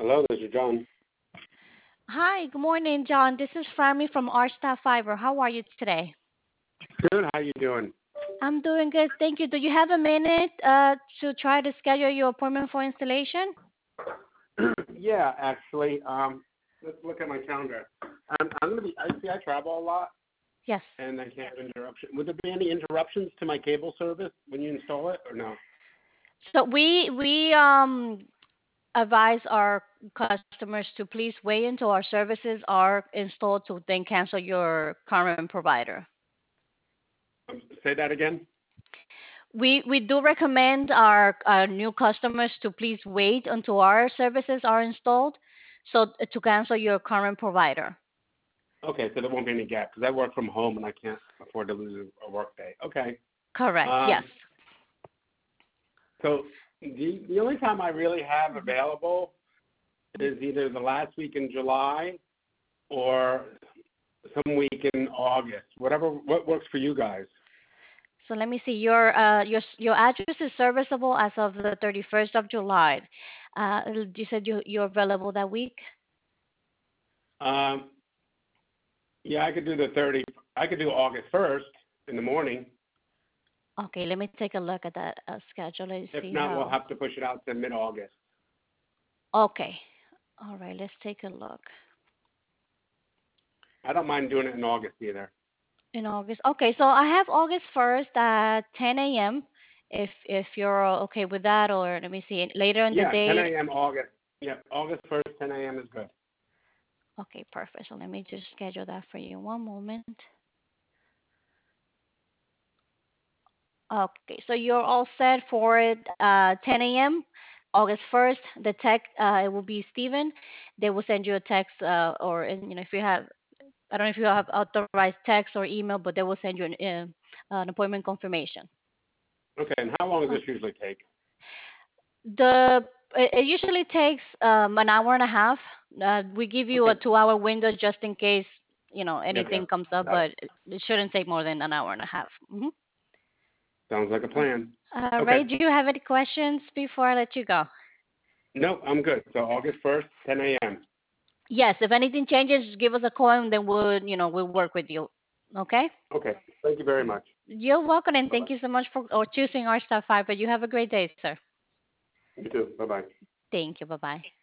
Hello, this is John. Hi, good morning, John. This is Frammy from Our Staff Fiber. How are you today? Good. How you doing? I'm doing good, thank you. Do you have a minute to try to schedule your appointment for installation? Yeah, actually, let's look at my calendar. I'm gonna be. I see. I travel a lot, Yes. and I can't have interruption. Would there be any interruptions to my cable service when you install it, or no? So we advise our customers to please wait until our services are installed to then cancel your current provider. Say that again. We do recommend our new customers to please wait until our services are installed, so to cancel your current provider. Okay, so there won't be any gap because I work from home and I can't afford to lose a work day. Okay. Correct. Yes. Um, so the only time I really have available is either the last week in July or some week in August. What works for you guys. So let me see. Your address is serviceable as of the 31st of July. You said you're available that week. Um, yeah, I could do the 30. I could do August 1st in the morning. Okay, let me take a look at that schedule and If see not, we'll how. have to push it out to mid-August. Okay. All right. Let's take a look I don't mind doing it in August either. in August. Okay, so I have August 1st at 10 a.m. If you're okay with that, or let me see later in the Yeah, 10 day. a.m. August. Yeah, August 1st, 10 a.m. is good. Okay, perfect. So let me just schedule that for you. One moment. Okay, so you're all set for it, 10 a.m. August 1st. The tech, it will be Steven. They will send you a text, or if you have, I don't know if you have authorized text or email, but they will send you an appointment confirmation. Okay, and how long does Oh, this usually take? it usually takes an hour and a half. We give you a Okay. 2-hour window just in case Yep, anything yep. comes up, Got it. but it shouldn't take more than an hour and a half. Sounds like a plan. All Okay. right. Do you have any questions before I let you go? No, I'm good. So August 1st, 10 a.m. Yes. If anything changes, give us a call and then we'll work with you. Okay? Okay. Thank you very much. You're welcome and Bye-bye. thank you so much for choosing our staff five. But you have a great day, sir. You too. Bye-bye. Thank you. Bye bye.